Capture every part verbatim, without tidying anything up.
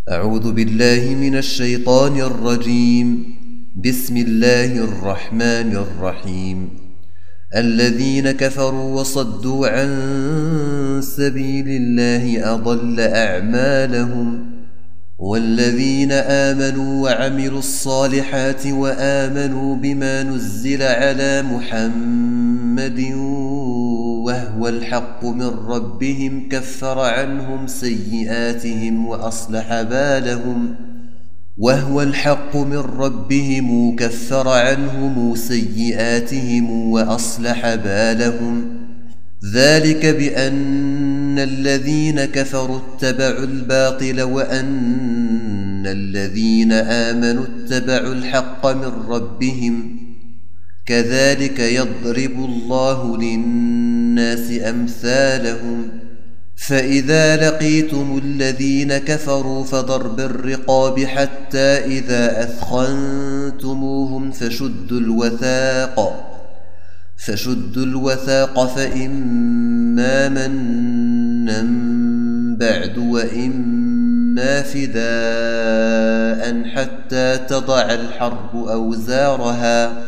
أعوذ بالله من الشيطان الرجيم. بسم الله الرحمن الرحيم. الذين كفروا وصدوا عن سبيل الله أضل أعمالهم، والذين آمنوا وعملوا الصالحات وآمنوا بما نزل على محمد وهو الحق من ربهم كفر عنهم سيئاتهم وأصلح بالهم وهو الحق من ربهم كفر عنهم سيئاتهم وأصلح بالهم. ذلك بأن الذين كفروا اتبعوا الباطل وأن الذين آمنوا اتبعوا الحق من ربهم، كذلك يضرب الله للناس أمثالهم. فإذا لقيتم الذين كفروا فضرب الرقاب حتى إذا أثخنتموهم فشدوا الوثاق فشدوا الوثاق فإما منا بعد وإما فداء حتى تضع الحرب أوزارها.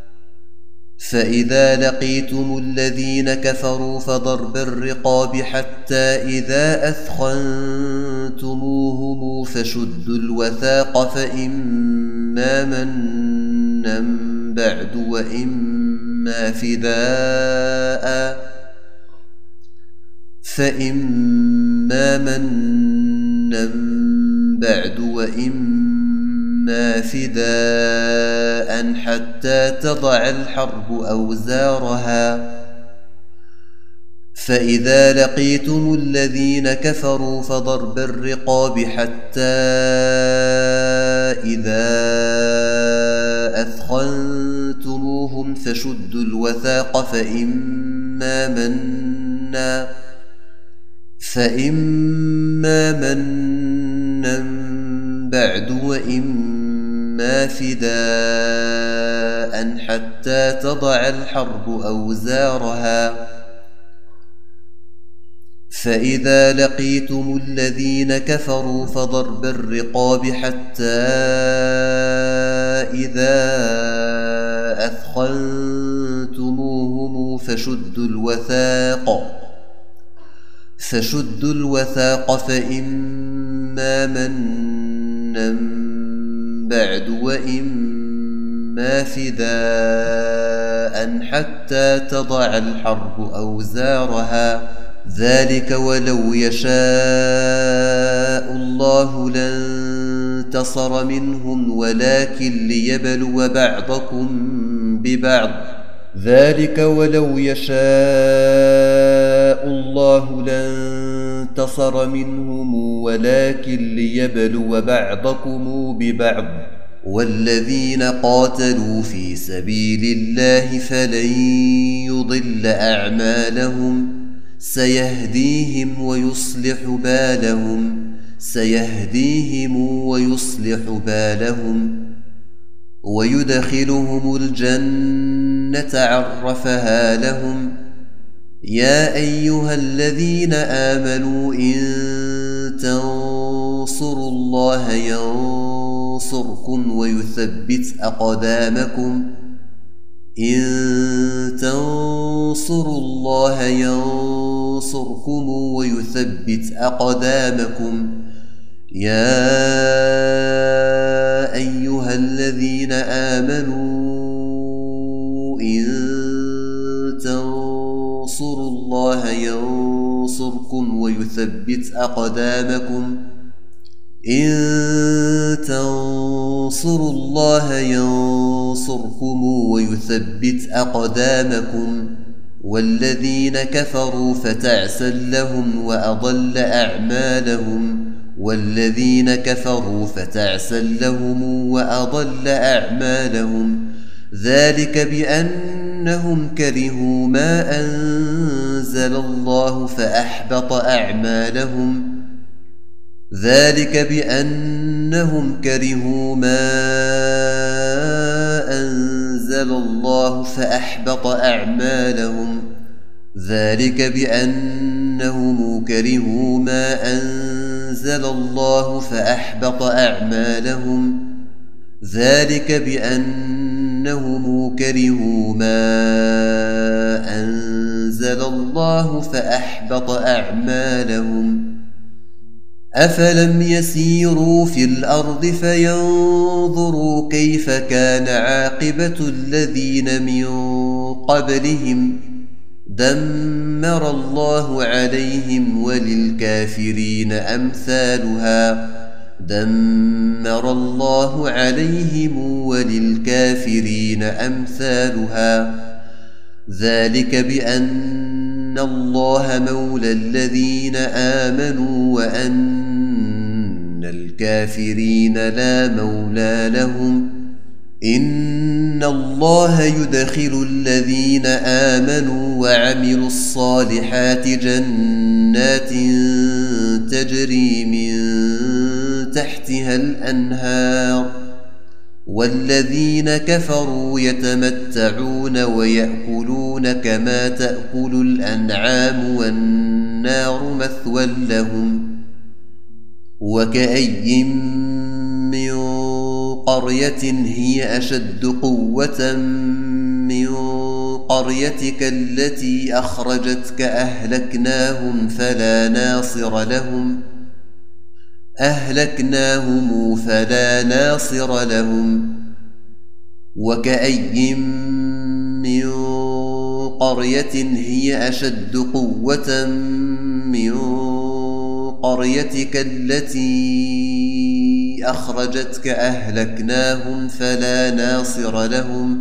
فإذا لقيتم الذين كفروا فضرب الرقاب حتى إذا أثخنتموهم فشدوا الوثاق فإما منا بعد وإما فداء فإما منا بعد وإما فداء حتى تضع الحرب أوزارها. فإذا لقيتم الذين كفروا فضرب الرقاب حتى إذا أثخنتموهم فشدوا الوثاق فإما منا فإما منا بعد وإما فداء حتى تضع الحرب أوزارها. فإذا لقيتم الذين كفروا فضرب الرقاب حتى إذا أثخنتموهم فشدوا الوثاق فشدوا الوثاق فإما منا بعد وإما فداء حتى تضع الحرب أوزارها. ذلك ولو يشاء الله لانتصر منهم ولكن ليبلو بعضكم ببعض ذلك ولو يشاء الله لانتصر منهم ولكن ليبلو بعضكم ببعض. والذين قاتلوا في سبيل الله فلن يضل أعمالهم سيهديهم ويصلح بالهم سيهديهم ويصلح بالهم ويدخلهم الجنة عرفها لهم. يا أيها الذين آمنوا إن تنصروا الله ينصركم ويثبت أقدامكم إن تنصروا الله ينصركم ويثبت أقدامكم. يا أيها الذين آمنوا إن تنصروا الله ينصركم ويثبت أقدامكم إن تنصروا الله ينصركم ويثبت أقدامكم. والذين كفروا فتعسا لهم وأضل أعمالهم والذين كفروا فتعسا لهم وأضل أعمالهم. ذلك بأنهم كرهوا ما أنزل الله فأحبط أعمالهم ذلك بأنهم كرهوا ما أنزل الله فأحبط أعمالهم ذلك بأنهم كرهوا ما أنزل أنزل الله فأحبط أعمالهم ذلك بأنهم كرهوا ما أنزل الله فأحبط أعمالهم أفلم يسيروا في الأرض فينظروا كيف كان عاقبة الذين من قبلهم دمر الله عليهم وللكافرين أمثالها دمر الله عليهم وللكافرين أمثالها ذلك بأن الله مولى الذين آمنوا وأن الكافرين لا مولى لهم إن الله يدخل الذين آمنوا وعملوا الصالحات جنات تجري من تحتها الأنهار والذين كفروا يتمتعون ويأكلون كما تأكل الأنعام والنار مثوى لهم وكأي من قرية هي أشد قوة من قريتك التي أخرجتك أهلكناهم فلا ناصر لهم أهلكناهم فلا ناصر لهم وكأي من قرية هي أشد قوة من قريتك التي أخرجتك أهلكناهم فلا ناصر لهم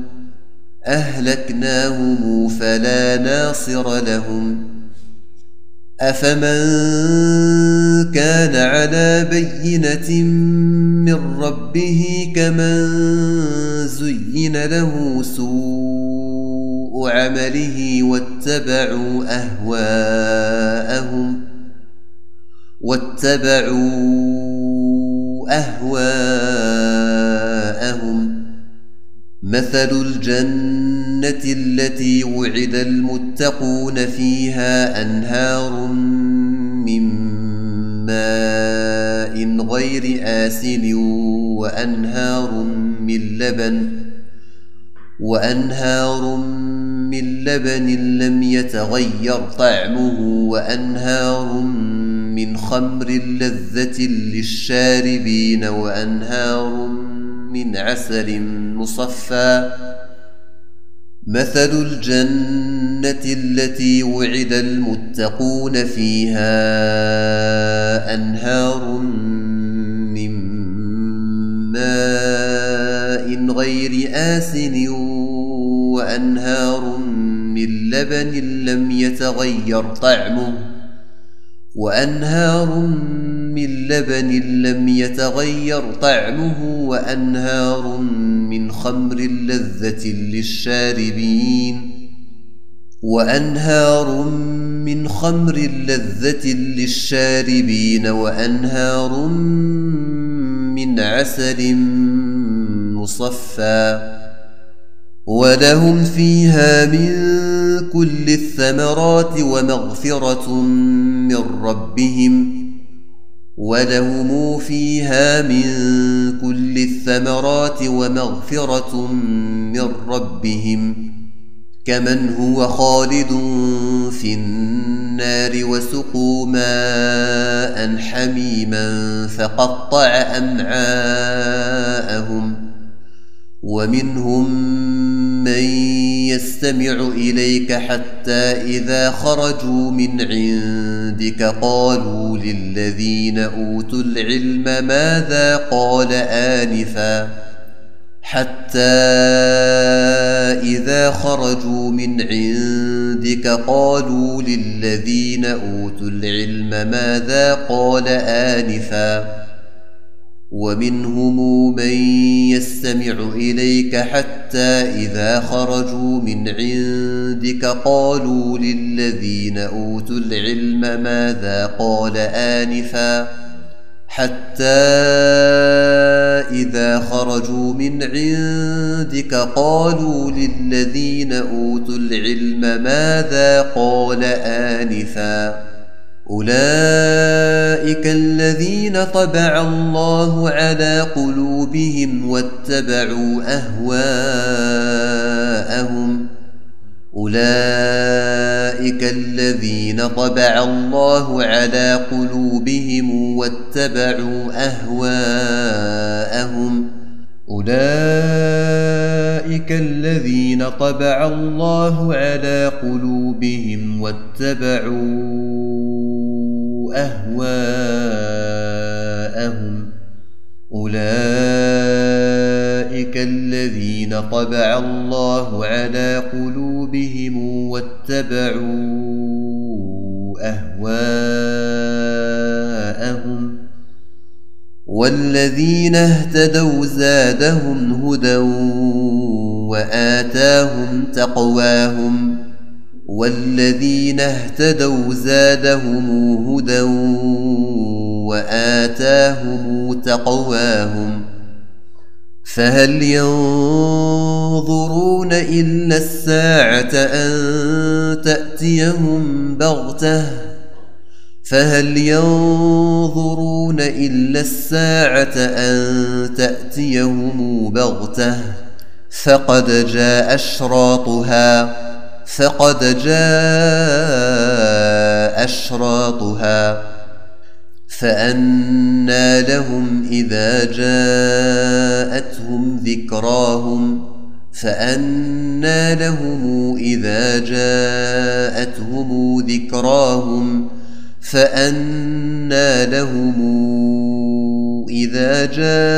أهلكناهم فلا ناصر لهم أفمن كان على بينة من ربه كمن زين له سوء عمله واتبعوا أهواءهم واتبعوا أهواءهم مثل الجنة التي وعد المتقون فيها أنهار من ماء غير آسن وأنهار من لبن وأنهار من لبن لم يتغير طعمه وأنهار من خمر لذة للشاربين وأنهار من عسل مصفى مثل الجنة التي وعد المتقون فيها أنهار من ماء غير آسن وأنهار من لبن لم يتغير طعمه وأنهار من لبن لم يتغير طعمه وأنهار من خمر لذة للشاربين وأنهار من خمر لذة للشاربين وأنهار من عسل مصفى ولهم فيها من كل الثمرات ومغفرة من ربهم ولهم فيها من كل الثمرات ومغفرة من ربهم كمن هو خالد في النار وسقوا ماء حميما فقطع أمعاءهم ومنهم من يستمع إليك حتى إذا خرجوا من عندك قالوا للذين أوتوا العلم ماذا قال آنفا حتى إذا خرجوا من عندك قالوا للذين أوتوا العلم ماذا قال آنفا ومنهم من يستمع إليك حتى إذا خرجوا من عندك قالوا للذين أوتوا العلم ماذا قال آنفا حتى إذا خرجوا من عندك قالوا للذين أوتوا العلم ماذا قال آنفا أولئك أولئك الذين طبع الله على قلوبهم واتبعوا أهواءهم أولئك الذين طبع الله على قلوبهم واتبعوا أهواءهم أولئك الذين طبع الله على قلوبهم واتبعوا أهواءهم أولئك الذين طبع الله على قلوبهم واتبعوا أهواءهم والذين اهتدوا زادهم هدى وآتاهم تقواهم والذين اهتدوا زادهم هدى وآتاهم تقواهم فهل ينظرون إلا الساعة أن تأتيهم بغتة فهل ينظرون إلا الساعة أن تأتيهم بغتة فقد جاء أشراطها فقد جاء أشراطها فأنى لهم إذا جاءتهم ذكراهم فأنى لهم إذا جاءتهم ذكراهم فأنى لهم إذا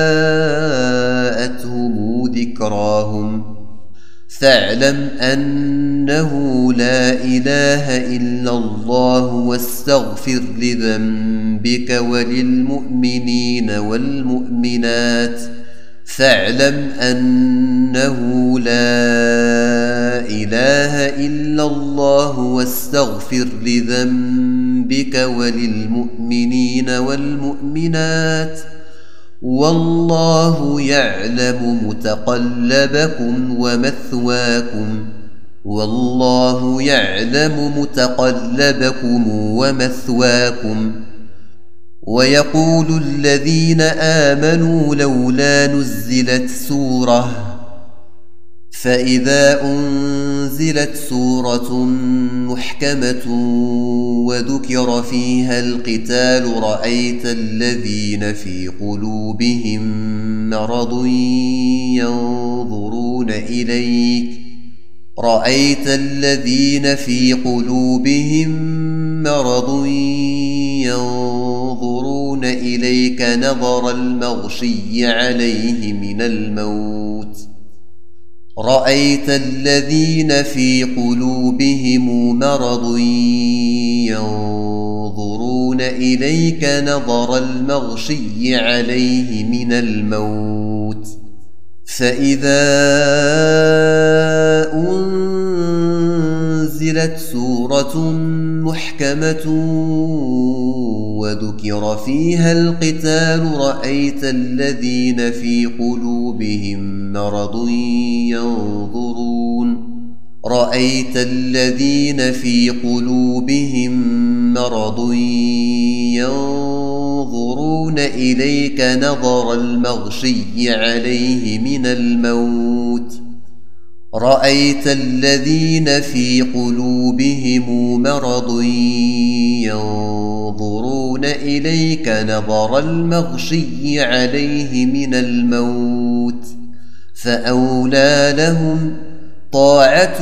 جاءتهم ذكراهم فاعلم أنه لا إله إلا الله واستغفر لذنبك وللمؤمنين والمؤمنات فاعلم أنه لا إله إلا الله واستغفر لذنبك وللمؤمنين والمؤمنات والله يعلم متقلبكم ومثواكم والله يعلم متقلبكم ومثواكم ويقول الذين آمنوا لولا نزلت سورة فإذا أنزلت سورة محكمة وذكر فيها القتال رأيت الذين في قلوبهم مرض ينظرون إليك رأيت الذين في قلوبهم مرض ينظرون إليك نظر المغشي عليه من الموت رأيت الذين في قلوبهم مرض ينظرون إليك نظر المغشي عليه من الموت فإذا أنزلت سورة محكمة وذكر فيها القتال رأيت الذين في قلوبهم مرض ينظرون رأيت الذين في قلوبهم مرض ينظرون إليك نظر المغشي عليه من الموت رأيت الذين في قلوبهم مرض ينظرون إليك نظر المغشي عليه من الموت فأولى لهم طاعة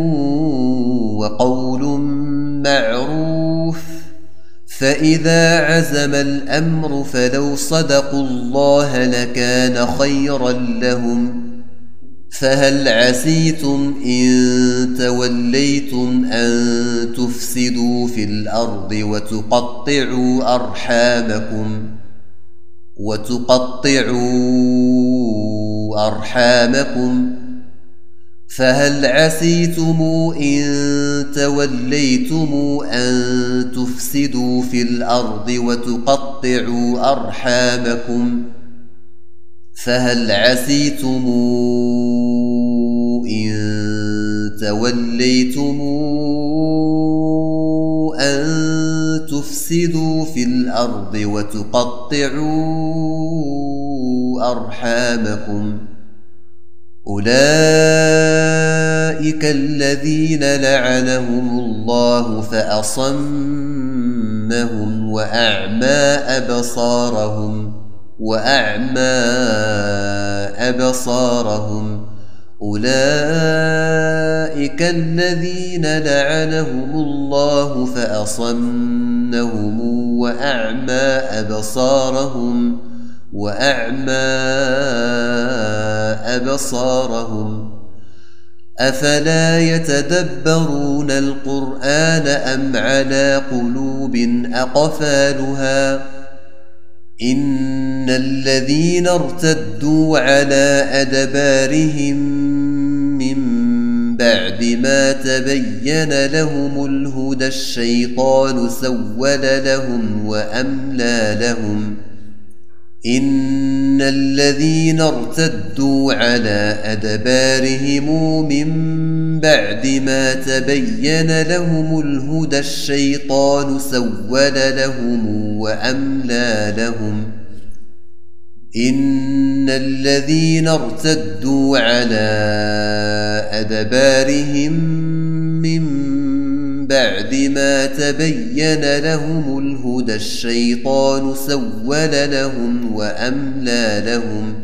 وقول معروف فإذا عزم الأمر فلو صدقوا الله لكان خيرا لهم فهل عسيتم إن توليتم أن تفسدوا في الأرض وتقطعوا أرحامكم وتقطعوا أرحامكم فهل عسيتم إن توليتم أن تفسدوا في الأرض وتقطعوا أرحامكم فهل عسيتم إن توليتم أن تفسدوا في الأرض الأرض وتقطعوا أرحامكم أولئك الذين لعنهم الله فأصمهم وأعمى أبصارهم وأعمى أبصارهم أولئك الذين لعنهم الله فأصمهم وأعمى أبصارهم وأعمى أبصارهم أفلا يتدبرون القرآن أم على قلوب أقفالها إن الذين ارتدوا على أدبارهم من بعد ما تبين لهم الهدى الشيطان سول لهم وأملى لهم إن الذين ارتدوا على أدبارهم من بعد ما تبين لهم الهدى الشيطان سول لهم وأملى لهم إن الذين ارتدوا على أدبارهم من بعد ما تبين لهم الهدى الشيطان سول لهم وأملى لهم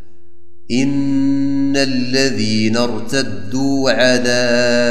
إن الذين ارتدوا على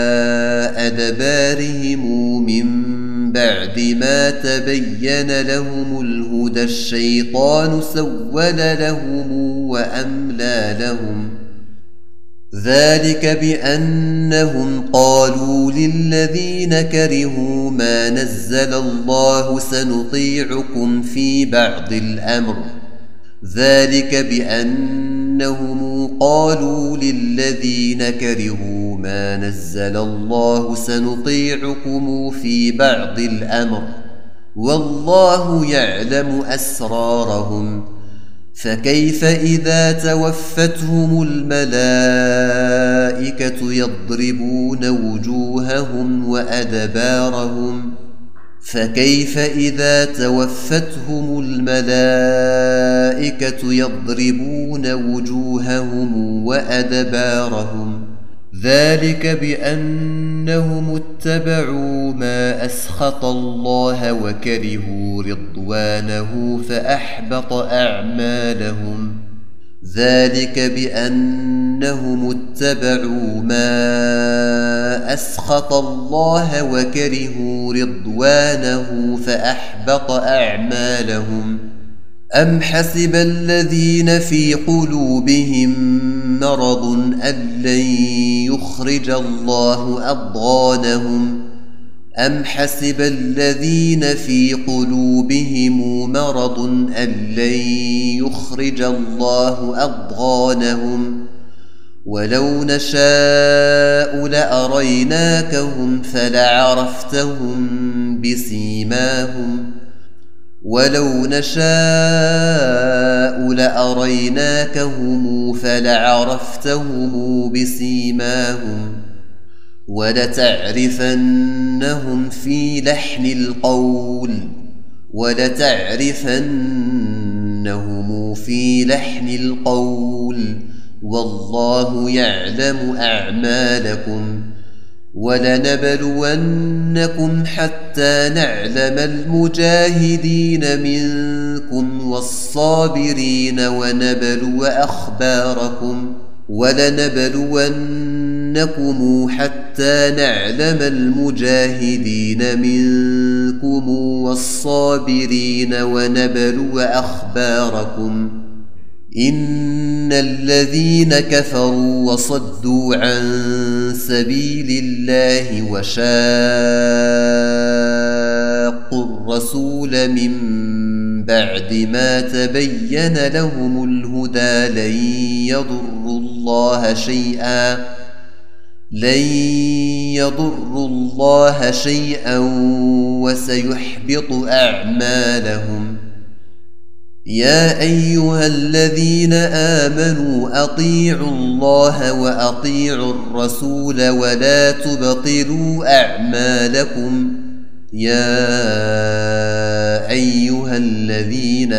أدبارهم من بعد ما تبين لهم الهدى الشيطان سول لهم وأملى لهم ذلك بأنهم قالوا للذين كرهوا ما نزل الله سنطيعكم في بعض الأمر ذلك بأنهم قالوا للذين كرهوا ما نزل الله سنطيعكم في بعض الأمر والله يعلم أسرارهم فكيف إذا توفتهم الملائكة يضربون وجوههم وأدبارهم فكيف إذا توفتهم الملائكة يضربون وجوههم وأدبارهم ذلك بأنهم اتبعوا ما أسخط الله وكرهوا رضوانه فأحبط أعمالهم ذلك بأنهم اتبعوا ما أسخط الله وكرهوا رضوانه فأحبط أعمالهم أم حسب الذين في قلوبهم مرض أن لن يخرج الله أضغانهم أم حسب الذين في قلوبهم مرض أن لن يخرج الله أضغانهم ولو نشاء لأريناكهم فلعرفتهم بسيماهم ولو نشاء لأريناكهم فلعرفتهم بسيماهم ولتعرفنهم في لحن القول ولتعرفنهم في لحن القول والله يعلم أعمالكم ولنبلونكم حتى نعلم المجاهدين منكم والصابرين ونبلو أخباركم ولنبلونكم حتى نعلم المجاهدين منكم والصابرين ونبلو أخباركم إن الذين كفروا وصدوا عن سبيل الله وشاقوا الرسول من بعد ما تبين لهم الهدى لن يضروا الله شيئا لن يضروا الله شيئا وسيحبط أعمالهم يا أيها الذين آمنوا أطيعوا الله وأطيعوا الرسول ولا تبطلوا أعمالكم يا أيها أيها الذين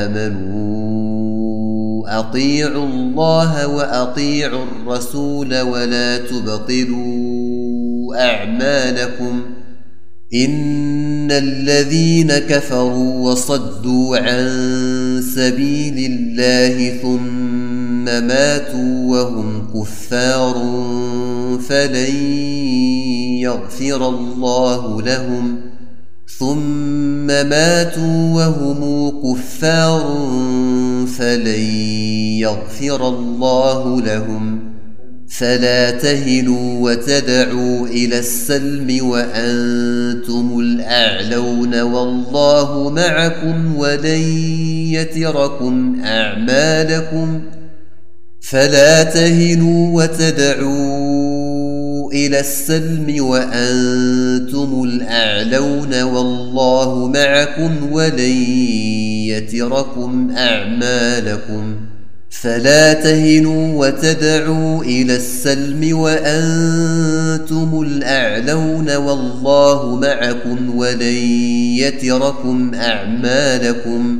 آمنوا أطيعوا الله وأطيعوا الرسول ولا تبطلوا أعمالكم إن الذين كفروا وصدوا عن سبيل الله ثم ماتوا وهم كفار فلن يغفر الله لهم ثم ماتوا وهم كفار فلن يغفر الله لهم فلا تهنوا وتدعوا إلى السلم وأنتم الأعلون والله معكم ولن يتركم أعمالكم فلا تهنوا وتدعوا إلى السلم وأنتم الأعلون والله معكم ولن يتركم أعمالكم فلا تهنوا وتدعوا إلى السلم وأنتم الأعلون والله معكم ولن يتركم أعمالكم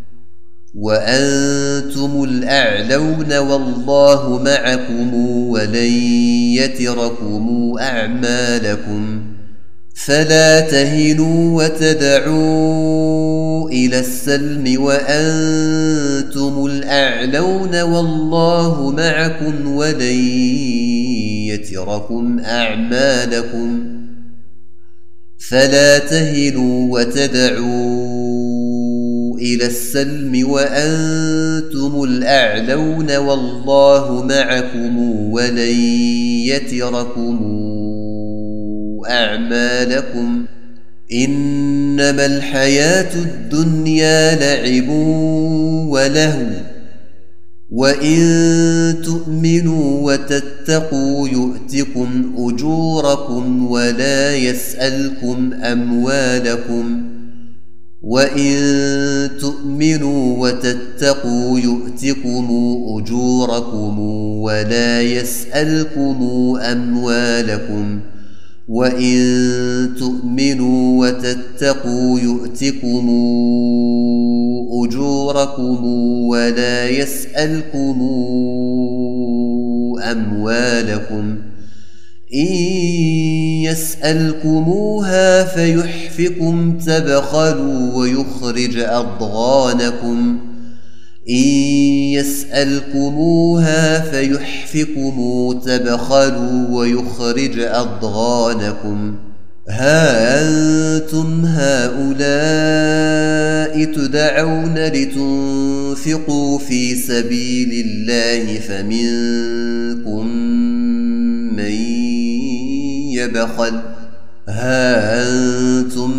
وأنتم الأعلون والله معكم ولن يتركم أعمالكم فلا تهنوا وتدعوا إلى السلم وأنتم الأعلون والله معكم ولن يتركم أعمالكم فلا تهنوا وتدعوا إلى السلم وأنتم الأعلون والله معكم ولن يتركم أعمالكم إنما الحياة الدنيا لعب ولهو وإن تؤمنوا وتتقوا يؤتكم أجوركم ولا يسألكم أموالكم وإن تؤمنوا وتتقوا يؤتكم أجوركم ولا يسألكم أموالكم وإن تؤمنوا وتتقوا يؤتكم أجوركم ولا يسألكم أموالكم إن يسألكموها فيحفكم تبخلوا ويخرج أضغانكم إن يسألكموها فيحفكم تبخلوا ويخرج أضغانكم ها أنتم هؤلاء تدعون لتنفقوا في سبيل الله فمنكم من يبخل ها أنتم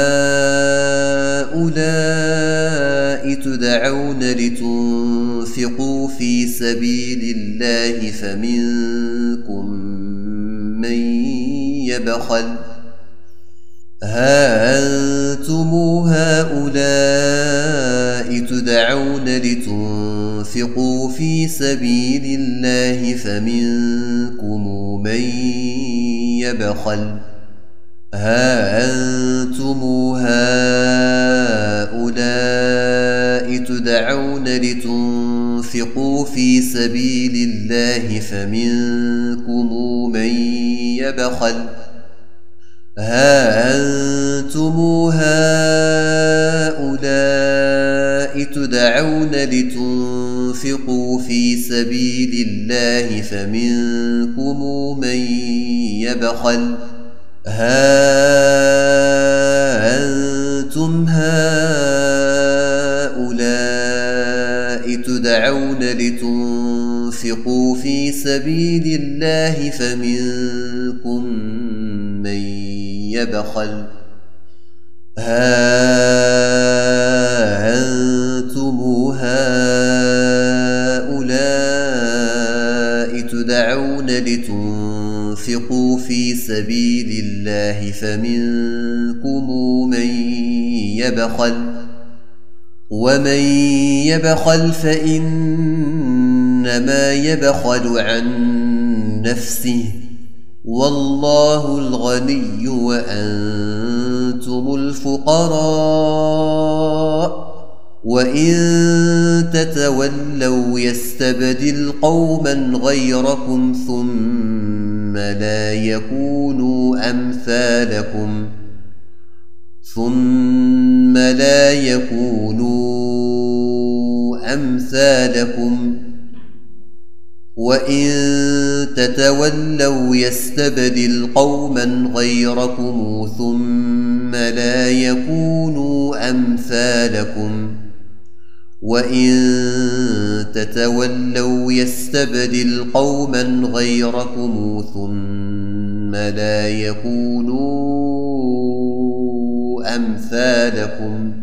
هؤلاء تدعون لتنفقوا في سبيل الله فمنكم من يبخل ها أنتم هؤلاء تدعون لتنفقوا في سبيل الله فمنكم من يبخل ها أنتم هؤلاء تدعون لتنفقوا في سبيل الله فمنكم من يبخل ها أنتم هؤلاء تدعون لتنفقوا في سبيل الله فمنكم من يبخل ها أنتم هؤلاء تدعون لتنفقوا في سبيل الله فمنكم من يبخل ها أنتم هؤلاء تدعون لتنفقوا في سبيل الله فمنكم من يبخل ومن يبخل فإنما يبخل عن نفسه والله الغني وأنتم وأنتم الفقراء وإن تتولوا يستبدل قوما غيركم ثم لا يكونوا أمثالكم ثم لا يكونوا أمثالكم وإن تتولوا يستبدل قوما غيركم ثم لا يكونوا أمثالكم وإن تتولوا يستبدل قوما غيركم ثم لا يكونوا أمثالكم